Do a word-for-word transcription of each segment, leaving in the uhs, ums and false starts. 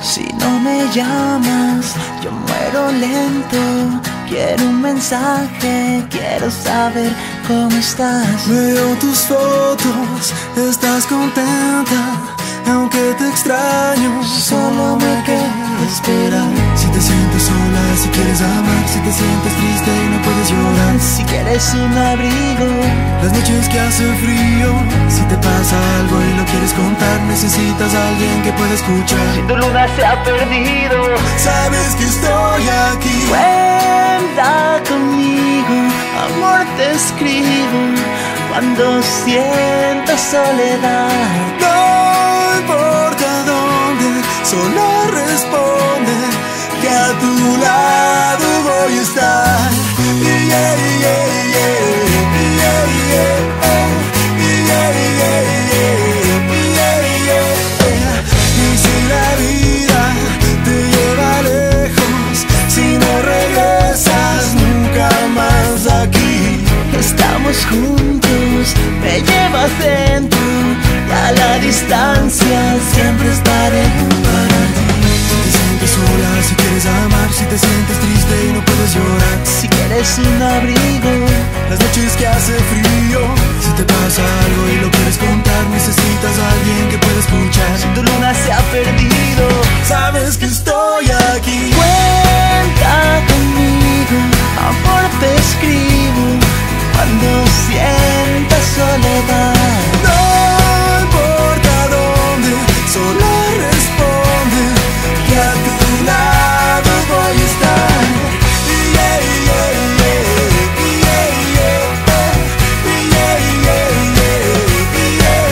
Si no me llamas, yo muero lento. Quiero un mensaje, quiero saber cómo estás. Veo tus fotos, estás contenta. Aunque te extraño, Solo me queda esperar. Si te sientes sola, si quieres amar, si te sientes triste y no puedes llorar, Si quieres un abrigo, las noches que hace frío, si te pasa algo y lo quieres contar, necesitas a alguien que pueda escuchar. si tu luna se ha perdido, Sabes que estoy aquí. cuenta conmigo, amor te escribo cuando sientas soledad. No importa dónde, solo responde que a tu lado voy a estar. Yeah, yeah, yeah, yeah, yeah, yeah, yeah, yeah, yeah, yeah. Y si la vida te lleva lejos, si no regresas nunca más aquí, Estamos juntos, me llevas dentro, y a la distancia siempre estaré para ti. si te sientes sola, si quieres amar, si te sientes triste y no puedes llorar, Si quieres un abrigo, las noches que hace frío, si te pasa algo y lo quieres contar, necesitas a alguien que pueda escuchar. si tu luna se ha perdido, Sabes que estoy aquí. cuenta conmigo, amor te escribo cuando sientas soledad. No importa dónde, solo responde que a tu lado voy a estar. Yeah, yeah, yeah, yeah, yeah, yeah, yeah, yeah, yeah,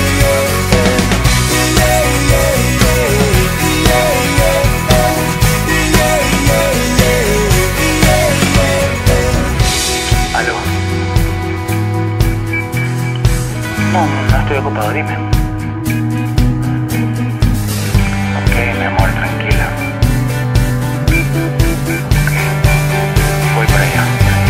yeah. Aló. No, no estoy ocupado, dime. Ok, mi amor, tranquila. Ok, voy para allá.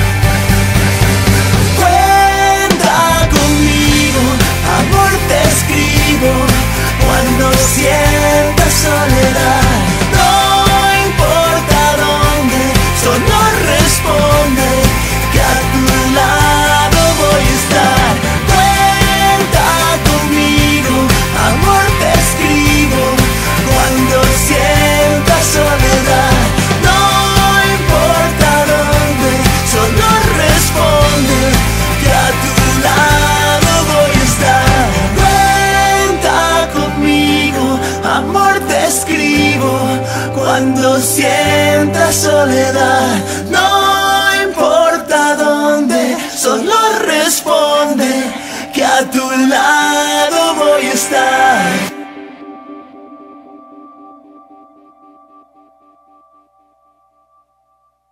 Cuenta conmigo, amor te escribo cuando sientas soledad. No importa dónde, solo responde que a tu lado voy a estar. Cuenta conmigo, amor te escribo cuando sientas soledad. No importa dónde, solo responde que a tu lado voy a estar. Cuenta conmigo, amor te escribo cuando sientas soledad. No